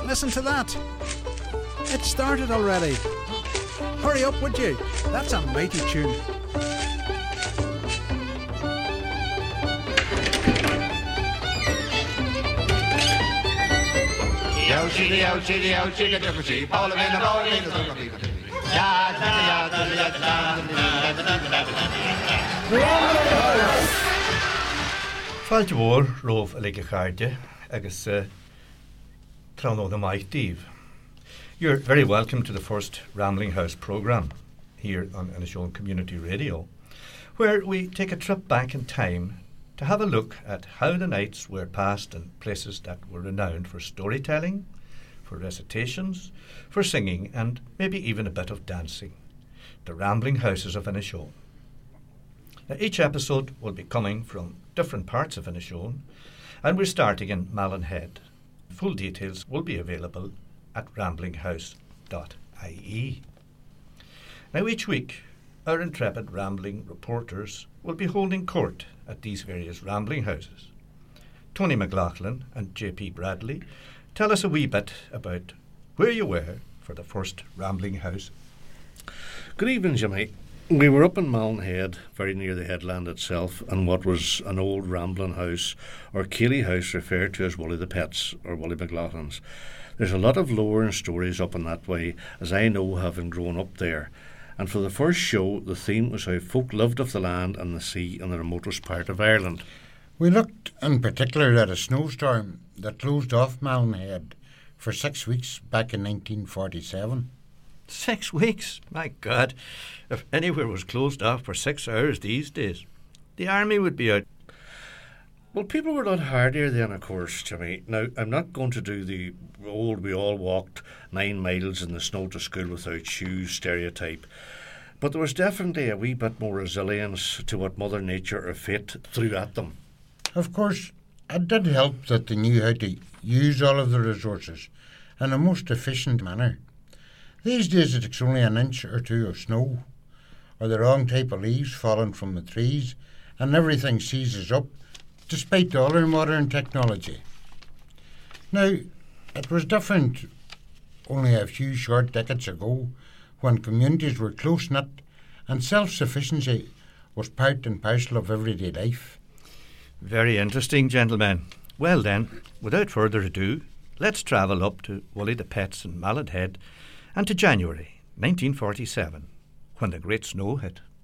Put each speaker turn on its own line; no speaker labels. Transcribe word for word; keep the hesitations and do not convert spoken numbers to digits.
Listen to that. It started already. Hurry up, would you? That's a mighty tune.
Yo, chitty, yo, chitty, yo, chitty, chitty, chitty, Paul of the ball, in the song of people. Ya, da, da, da, da, da, da, da.
Fáilte mhór rómh a leige chairde agus uh, tránó na maith Dave. You're very welcome to the first Rambling House programme here on Inishowen Community Radio, where we take a trip back in time to have a look at how the nights were passed in places that were renowned for storytelling, for recitations, for singing, and maybe even a bit of dancing. The Rambling Houses of Inishowen. Now, each episode will be coming from different parts of Inishowen, and we're starting in Mallinhead. Full details will be available at rambling house dot I E. Now, each week, our intrepid rambling reporters will be holding court at these various rambling houses. Tony McLaughlin and J P Bradley tell us a wee bit about where you were for the first Rambling House.
Good evening, Jimmy. We were up in Mallinhead, very near the headland itself, and what was an old rambling house, or Keeley House, referred to as Wally the Pets, or Wally McLaughlin's. There's a lot of lore and stories up in that way, as I know, having grown up there. And for the first show, the theme was how folk lived off the land and the sea in the remotest part of Ireland.
We looked in particular at a snowstorm that closed off Mallinhead for six weeks back in nineteen forty-seven.
Six weeks? My God. If anywhere was closed off for six hours these days, the army would be out.
Well, people were a lot hardier then, of course, Jimmy. Now, I'm not going to do the old we all walked nine miles in the snow to school without shoes stereotype. But there was definitely a wee bit more resilience to what Mother Nature or fate threw at them.
Of course, it did help that they knew how to use all of the resources in a most efficient manner. These days it takes only an inch or two of snow, or the wrong type of leaves falling from the trees, and everything seizes up, despite all our modern technology. Now, it was different only a few short decades ago, when communities were close-knit and self-sufficiency was part and parcel of everyday life.
Very interesting, gentlemen. Well then, without further ado, let's travel up to Wally the Pets in Mallinhead and to January nineteen forty-seven, when the great snow hit.